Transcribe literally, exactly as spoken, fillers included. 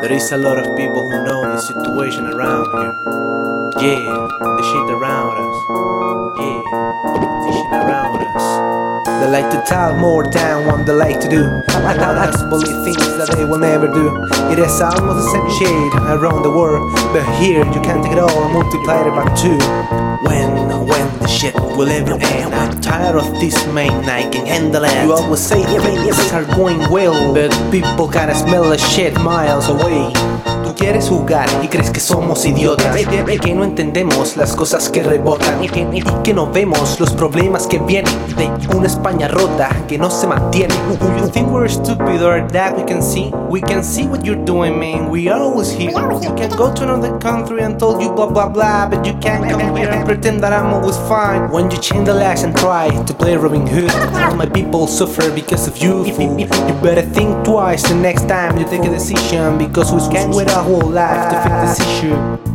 There is a lot of people who know the situation around here. Yeah, the shit around us. Yeah, the shit around us. They like to talk more than what they like to do. And that's believe things that they will never do. It is almost the same shit around the world, but here you can't take it all and multiply it by two. When, when the shit will ever end? I'm tired of this man, I can handle it. You always say things are going well, but people gotta smell the shit miles away. Tú quieres jugar y crees que somos idiotas, que no entendemos las cosas que rebotan y que no vemos los problemas que vienen de una España rota que no se mantiene. You think we're stupid or that we can see? We can see what you're doing, man, we are always here. You can go to another country and tell you blah blah blah, but you can't come here and pretend that I'm always fine. When you change the last and try to play Robin Hood, all my people suffer because of you, fool. You better think twice the next time you take a decision, because we can't wait our whole life to fix this issue.